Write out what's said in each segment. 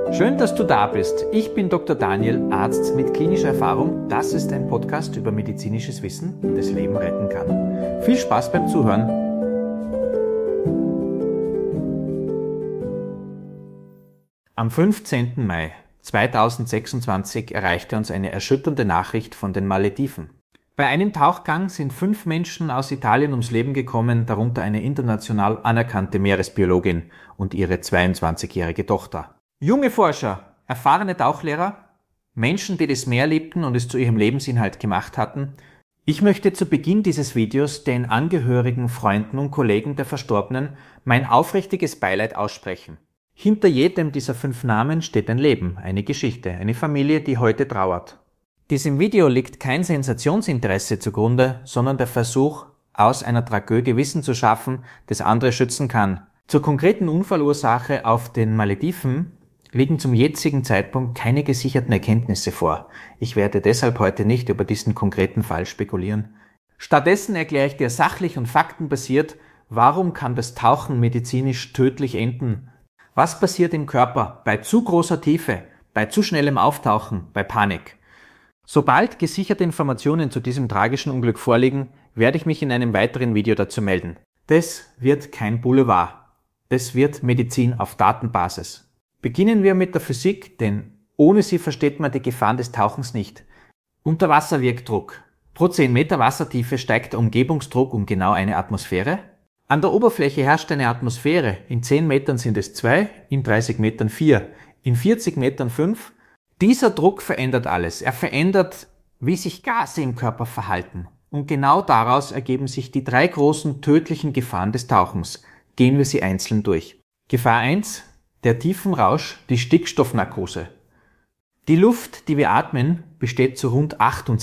Schön, dass du da bist. Ich bin Dr. Daniel, Arzt mit klinischer Erfahrung. Das ist ein Podcast über medizinisches Wissen, das Leben retten kann. Viel Spaß beim Zuhören. Am 15. Mai 2026 erreichte uns eine erschütternde Nachricht von den Malediven. Bei einem Tauchgang sind 5 Menschen aus Italien ums Leben gekommen, darunter eine international anerkannte Meeresbiologin und ihre 22-jährige Tochter. Junge Forscher, erfahrene Tauchlehrer, Menschen, die das Meer liebten und es zu ihrem Lebensinhalt gemacht hatten. Ich möchte zu Beginn dieses Videos den Angehörigen, Freunden und Kollegen der Verstorbenen mein aufrichtiges Beileid aussprechen. Hinter jedem dieser 5 Namen steht ein Leben, eine Geschichte, eine Familie, die heute trauert. Diesem Video liegt kein Sensationsinteresse zugrunde, sondern der Versuch, aus einer Tragödie Wissen zu schaffen, das andere schützen kann. Zur konkreten Unfallursache auf den Malediven liegen zum jetzigen Zeitpunkt keine gesicherten Erkenntnisse vor. Ich werde deshalb heute nicht über diesen konkreten Fall spekulieren. Stattdessen erkläre ich dir sachlich und faktenbasiert, warum kann das Tauchen medizinisch tödlich enden? Was passiert im Körper bei zu großer Tiefe, bei zu schnellem Auftauchen, bei Panik? Sobald gesicherte Informationen zu diesem tragischen Unglück vorliegen, werde ich mich in einem weiteren Video dazu melden. Das wird kein Boulevard. Das wird Medizin auf Datenbasis. Beginnen wir mit der Physik, denn ohne sie versteht man die Gefahren des Tauchens nicht. Unterwasserwirkdruck. Pro 10 Meter Wassertiefe steigt der Umgebungsdruck um genau eine Atmosphäre. An der Oberfläche herrscht eine Atmosphäre. In 10 Metern sind es 2, in 30 Metern 4, in 40 Metern 5. Dieser Druck verändert alles. Er verändert, wie sich Gase im Körper verhalten. Und genau daraus ergeben sich die 3 großen tödlichen Gefahren des Tauchens. Gehen wir sie einzeln durch. Gefahr 1. Der Tiefenrausch, die Stickstoffnarkose. Die Luft, die wir atmen, besteht zu rund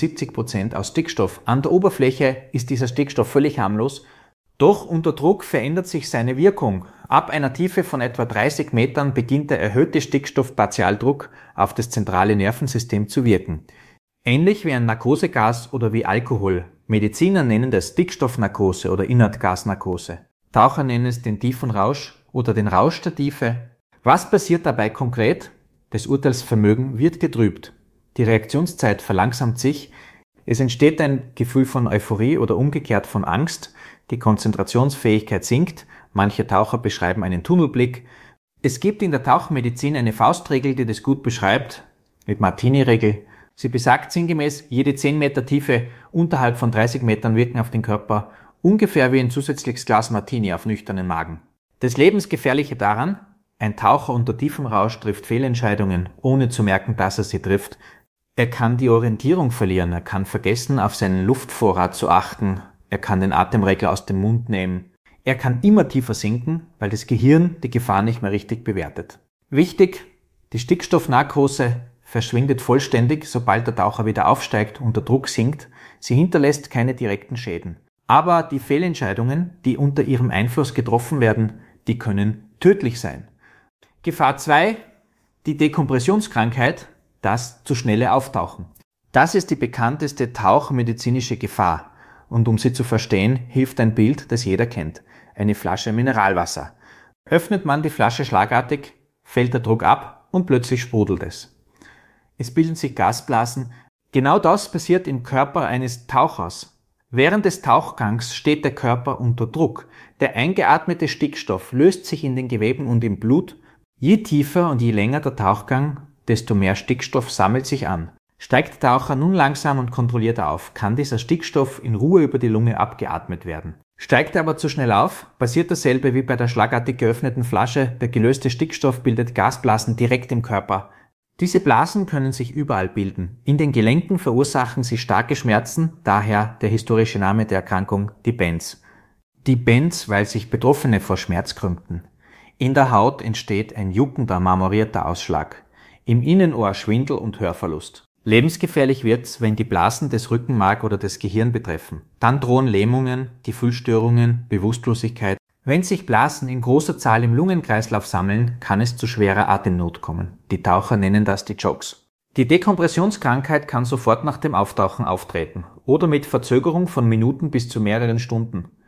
78% aus Stickstoff. An der Oberfläche ist dieser Stickstoff völlig harmlos, doch unter Druck verändert sich seine Wirkung. Ab einer Tiefe von etwa 30 Metern beginnt der erhöhte Stickstoffpartialdruck auf das zentrale Nervensystem zu wirken. Ähnlich wie ein Narkosegas oder wie Alkohol. Mediziner nennen das Stickstoffnarkose oder Inertgasnarkose. Taucher nennen es den Tiefenrausch oder den Rausch der Tiefe. Was passiert dabei konkret? Das Urteilsvermögen wird getrübt. Die Reaktionszeit verlangsamt sich. Es entsteht ein Gefühl von Euphorie oder umgekehrt von Angst. Die Konzentrationsfähigkeit sinkt. Manche Taucher beschreiben einen Tunnelblick. Es gibt in der Tauchmedizin eine Faustregel, die das gut beschreibt, mit Martini-Regel. Sie besagt sinngemäß, jede 10 Meter Tiefe unterhalb von 30 Metern wirken auf den Körper ungefähr wie ein zusätzliches Glas Martini auf nüchternen Magen. Das Lebensgefährliche daran: ein Taucher unter tiefem Rausch trifft Fehlentscheidungen, ohne zu merken, dass er sie trifft. Er kann die Orientierung verlieren, er kann vergessen, auf seinen Luftvorrat zu achten, er kann den Atemregler aus dem Mund nehmen. Er kann immer tiefer sinken, weil das Gehirn die Gefahr nicht mehr richtig bewertet. Wichtig: die Stickstoffnarkose verschwindet vollständig, sobald der Taucher wieder aufsteigt und der Druck sinkt. Sie hinterlässt keine direkten Schäden. Aber die Fehlentscheidungen, die unter ihrem Einfluss getroffen werden, die können tödlich sein. Gefahr 2, die Dekompressionskrankheit, das zu schnelle Auftauchen. Das ist die bekannteste tauchmedizinische Gefahr. Und um sie zu verstehen, hilft ein Bild, das jeder kennt. Eine Flasche Mineralwasser. Öffnet man die Flasche schlagartig, fällt der Druck ab und plötzlich sprudelt es. Es bilden sich Gasblasen. Genau das passiert im Körper eines Tauchers. Während des Tauchgangs steht der Körper unter Druck. Der eingeatmete Stickstoff löst sich in den Geweben und im Blut. Je tiefer und je länger der Tauchgang, desto mehr Stickstoff sammelt sich an. Steigt der Taucher nun langsam und kontrolliert auf, kann dieser Stickstoff in Ruhe über die Lunge abgeatmet werden. Steigt er aber zu schnell auf, passiert dasselbe wie bei der schlagartig geöffneten Flasche. Der gelöste Stickstoff bildet Gasblasen direkt im Körper. Diese Blasen können sich überall bilden. In den Gelenken verursachen sie starke Schmerzen, daher der historische Name der Erkrankung, die Benz. Die Benz, weil sich Betroffene vor Schmerz krümmten. In der Haut entsteht ein juckender, marmorierter Ausschlag. Im Innenohr Schwindel und Hörverlust. Lebensgefährlich wird's, wenn die Blasen des Rückenmark oder des Gehirn betreffen. Dann drohen Lähmungen, Gefühlsstörungen, Bewusstlosigkeit. Wenn sich Blasen in großer Zahl im Lungenkreislauf sammeln, kann es zu schwerer Atemnot kommen. Die Taucher nennen das die Chokes. Die Dekompressionskrankheit kann sofort nach dem Auftauchen auftreten oder mit Verzögerung von Minuten bis zu mehreren Stunden.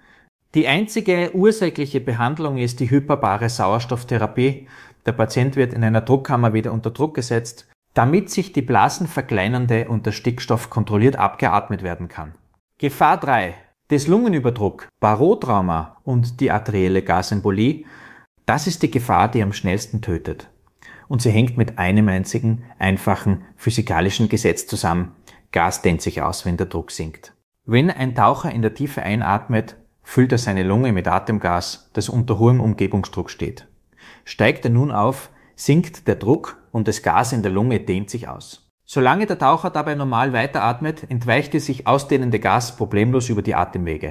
Die einzige ursächliche Behandlung ist die hyperbare Sauerstofftherapie. Der Patient wird in einer Druckkammer wieder unter Druck gesetzt, damit sich die blasenverkleinernde und der Stickstoff kontrolliert abgeatmet werden kann. Gefahr 3. Des-Lungenüberdruck, Barotrauma und die arterielle Gasembolie, das ist die Gefahr, die am schnellsten tötet. Und sie hängt mit einem einzigen, einfachen physikalischen Gesetz zusammen. Gas dehnt sich aus, wenn der Druck sinkt. Wenn ein Taucher in der Tiefe einatmet, füllt er seine Lunge mit Atemgas, das unter hohem Umgebungsdruck steht. Steigt er nun auf, sinkt der Druck und das Gas in der Lunge dehnt sich aus. Solange der Taucher dabei normal weiteratmet, entweicht das sich ausdehnende Gas problemlos über die Atemwege.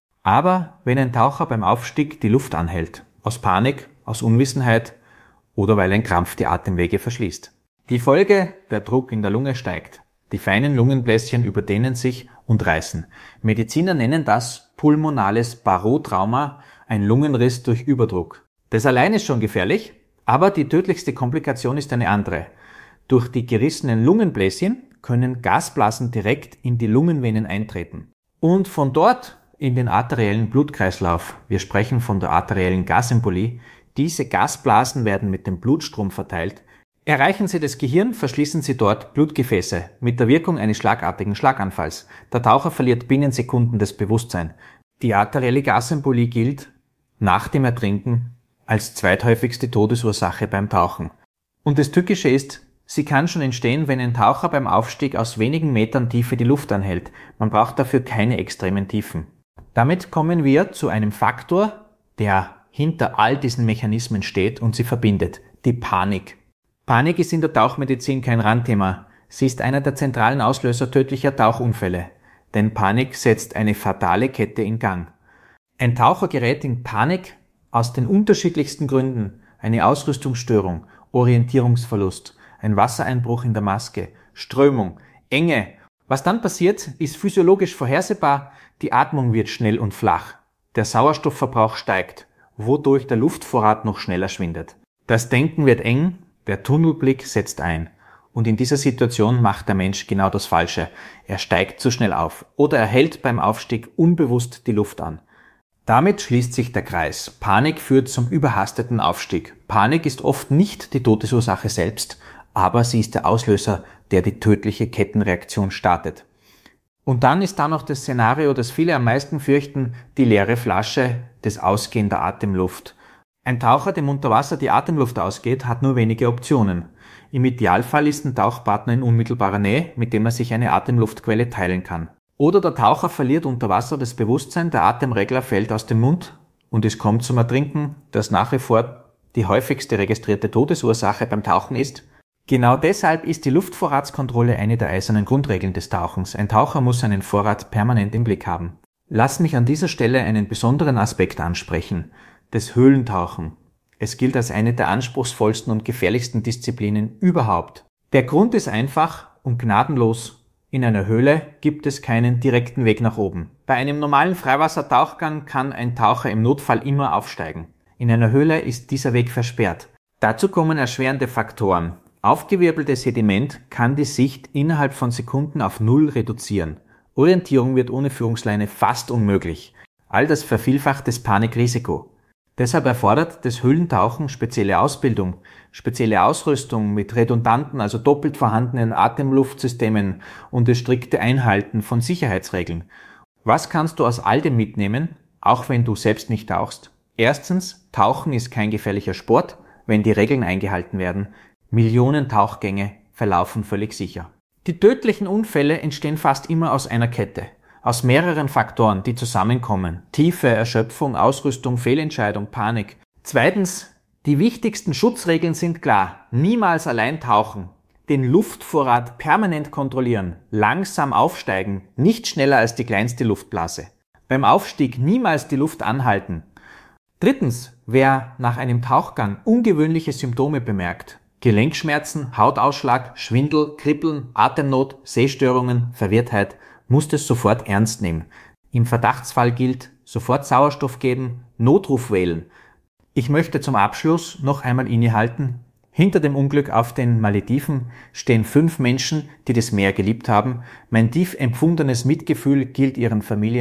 Aber wenn ein Taucher beim Aufstieg die Luft anhält, aus Panik, aus Unwissenheit oder weil ein Krampf die Atemwege verschließt. Die Folge, der Druck in der Lunge steigt. Die feinen Lungenbläschen überdehnen sich und reißen. Mediziner nennen das pulmonales Barotrauma, ein Lungenriss durch Überdruck. Das allein ist schon gefährlich, aber die tödlichste Komplikation ist eine andere. Durch die gerissenen Lungenbläschen können Gasblasen direkt in die Lungenvenen eintreten. Und von dort in den arteriellen Blutkreislauf, wir sprechen von der arteriellen Gasembolie, diese Gasblasen werden mit dem Blutstrom verteilt. Erreichen sie das Gehirn, verschließen sie dort Blutgefäße mit der Wirkung eines schlagartigen Schlaganfalls. Der Taucher verliert binnen Sekunden das Bewusstsein. Die arterielle Gasembolie gilt nach dem Ertrinken als zweithäufigste Todesursache beim Tauchen. Und das Tückische ist, sie kann schon entstehen, wenn ein Taucher beim Aufstieg aus wenigen Metern Tiefe die Luft anhält. Man braucht dafür keine extremen Tiefen. Damit kommen wir zu einem Faktor, der hinter all diesen Mechanismen steht und sie verbindet, die Panik. Panik ist in der Tauchmedizin kein Randthema. Sie ist einer der zentralen Auslöser tödlicher Tauchunfälle. Denn Panik setzt eine fatale Kette in Gang. Ein Taucher gerät in Panik aus den unterschiedlichsten Gründen. Eine Ausrüstungsstörung, Orientierungsverlust, ein Wassereinbruch in der Maske, Strömung, Enge. Was dann passiert, ist physiologisch vorhersehbar. Die Atmung wird schnell und flach. Der Sauerstoffverbrauch steigt, wodurch der Luftvorrat noch schneller schwindet. Das Denken wird eng, der Tunnelblick setzt ein. Und in dieser Situation macht der Mensch genau das Falsche. Er steigt zu schnell auf oder er hält beim Aufstieg unbewusst die Luft an. Damit schließt sich der Kreis. Panik führt zum überhasteten Aufstieg. Panik ist oft nicht die Todesursache selbst, aber sie ist der Auslöser, der die tödliche Kettenreaktion startet. Und dann ist da noch das Szenario, das viele am meisten fürchten, die leere Flasche, das Ausgehen der Atemluft. Ein Taucher, dem unter Wasser die Atemluft ausgeht, hat nur wenige Optionen. Im Idealfall ist ein Tauchpartner in unmittelbarer Nähe, mit dem er sich eine Atemluftquelle teilen kann. Oder der Taucher verliert unter Wasser das Bewusstsein, der Atemregler fällt aus dem Mund und es kommt zum Ertrinken, das nach wie vor die häufigste registrierte Todesursache beim Tauchen ist. Genau deshalb ist die Luftvorratskontrolle eine der eisernen Grundregeln des Tauchens. Ein Taucher muss seinen Vorrat permanent im Blick haben. Lass mich an dieser Stelle einen besonderen Aspekt ansprechen: das Höhlentauchen. Es gilt als eine der anspruchsvollsten und gefährlichsten Disziplinen überhaupt. Der Grund ist einfach und gnadenlos. In einer Höhle gibt es keinen direkten Weg nach oben. Bei einem normalen Freiwassertauchgang kann ein Taucher im Notfall immer aufsteigen. In einer Höhle ist dieser Weg versperrt. Dazu kommen erschwerende Faktoren. Aufgewirbeltes Sediment kann die Sicht innerhalb von Sekunden auf Null reduzieren. Orientierung wird ohne Führungsleine fast unmöglich. All das vervielfacht das Panikrisiko. Deshalb erfordert das Höhlentauchen spezielle Ausbildung, spezielle Ausrüstung mit redundanten, also doppelt vorhandenen Atemluftsystemen und das strikte Einhalten von Sicherheitsregeln. Was kannst du aus all dem mitnehmen, auch wenn du selbst nicht tauchst? Erstens, Tauchen ist kein gefährlicher Sport, wenn die Regeln eingehalten werden. Millionen Tauchgänge verlaufen völlig sicher. Die tödlichen Unfälle entstehen fast immer aus einer Kette. Aus mehreren Faktoren, die zusammenkommen. Tiefe, Erschöpfung, Ausrüstung, Fehlentscheidung, Panik. Zweitens, die wichtigsten Schutzregeln sind klar. Niemals allein tauchen. Den Luftvorrat permanent kontrollieren. Langsam aufsteigen, nicht schneller als die kleinste Luftblase. Beim Aufstieg niemals die Luft anhalten. Drittens, wer nach einem Tauchgang ungewöhnliche Symptome bemerkt. Gelenkschmerzen, Hautausschlag, Schwindel, Kribbeln, Atemnot, Sehstörungen, Verwirrtheit, muss das sofort ernst nehmen. Im Verdachtsfall gilt, sofort Sauerstoff geben, Notruf wählen. Ich möchte zum Abschluss noch einmal innehalten. Hinter dem Unglück auf den Malediven stehen 5 Menschen, die das Meer geliebt haben. Mein tief empfundenes Mitgefühl gilt ihren Familien.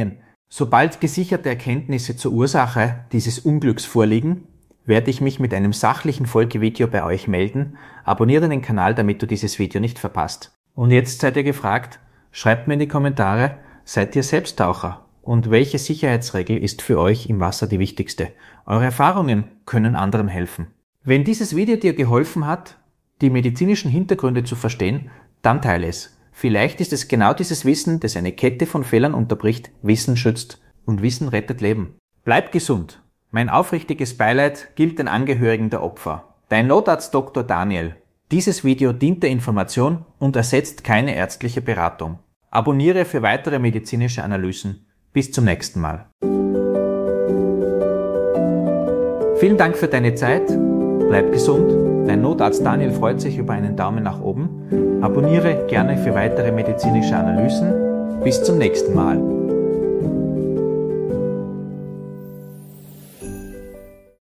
Sobald gesicherte Erkenntnisse zur Ursache dieses Unglücks vorliegen, werde ich mich mit einem sachlichen Folgevideo bei euch melden. Abonniere den Kanal, damit du dieses Video nicht verpasst. Und jetzt seid ihr gefragt, schreibt mir in die Kommentare, seid ihr Selbsttaucher? Und welche Sicherheitsregel ist für euch im Wasser die wichtigste? Eure Erfahrungen können anderen helfen. Wenn dieses Video dir geholfen hat, die medizinischen Hintergründe zu verstehen, dann teile es. Vielleicht ist es genau dieses Wissen, das eine Kette von Fehlern unterbricht, Wissen schützt und Wissen rettet Leben. Bleib gesund. Mein aufrichtiges Beileid gilt den Angehörigen der Opfer. Dein Notarzt Dr. Daniel. Dieses Video dient der Information und ersetzt keine ärztliche Beratung. Abonniere für weitere medizinische Analysen. Bis zum nächsten Mal. Vielen Dank für deine Zeit. Bleib gesund. Dein Notarzt Daniel freut sich über einen Daumen nach oben. Abonniere gerne für weitere medizinische Analysen. Bis zum nächsten Mal.